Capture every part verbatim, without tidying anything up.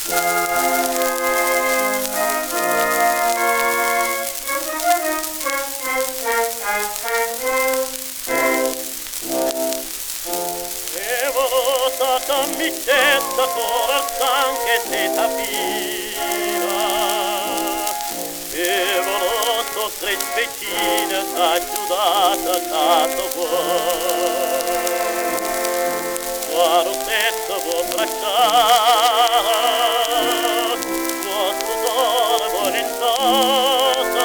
Camicetta corazón che se tapira e voloso tre specine t'aiutata tanto vuoi quaro tetto vuoi bracciare vuoi sudore vuoi indosso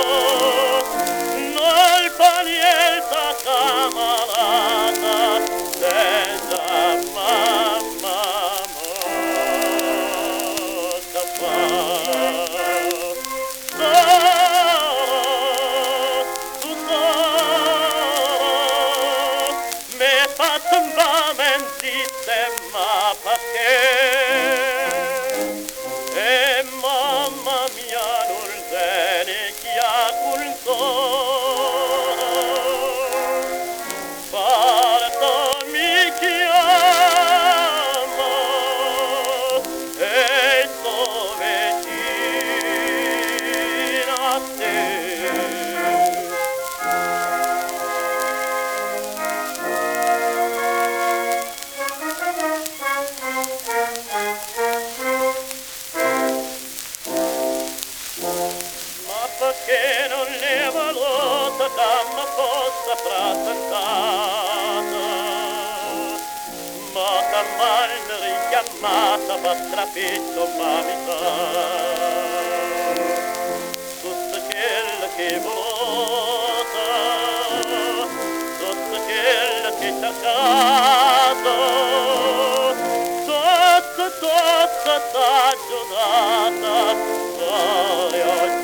nel panielta camarata senza ma perché? E mamma mia non bene chi ha culto parto mi chiama e sto vicino a te. Perché non ne è voluta damma fossa presentata ma t'ammal richiamata per strapetto mamita tutto quello che voluta tutto quello che cercato tutto tutto t'ha giudata